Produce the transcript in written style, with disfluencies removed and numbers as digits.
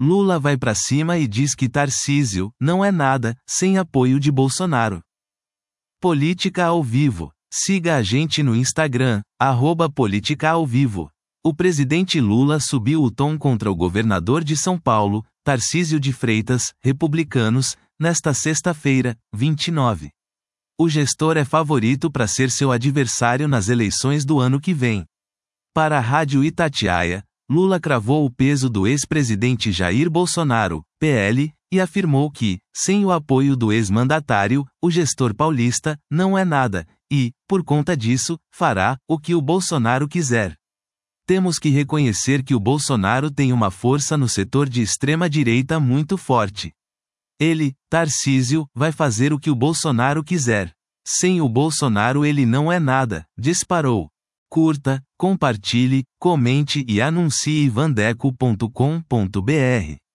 Lula vai pra cima e diz que Tarcísio não é nada sem apoio de Bolsonaro. Política ao vivo. Siga a gente no Instagram, @política-ao-vivo. O presidente Lula subiu o tom contra o governador de São Paulo, Tarcísio de Freitas, republicanos, nesta sexta-feira, 29. O gestor é favorito para ser seu adversário nas eleições do ano que vem. Para a Rádio Itatiaia, Lula cravou o peso do ex-presidente Jair Bolsonaro, PL, e afirmou que, sem o apoio do ex-mandatário, o gestor paulista não é nada, e, por conta disso, fará o que o Bolsonaro quiser. Temos que reconhecer que o Bolsonaro tem uma força no setor de extrema-direita muito forte. Ele, Tarcísio, vai fazer o que o Bolsonaro quiser. Sem o Bolsonaro ele não é nada, disparou. Curta, compartilhe, comente e anuncie vandeco.com.br.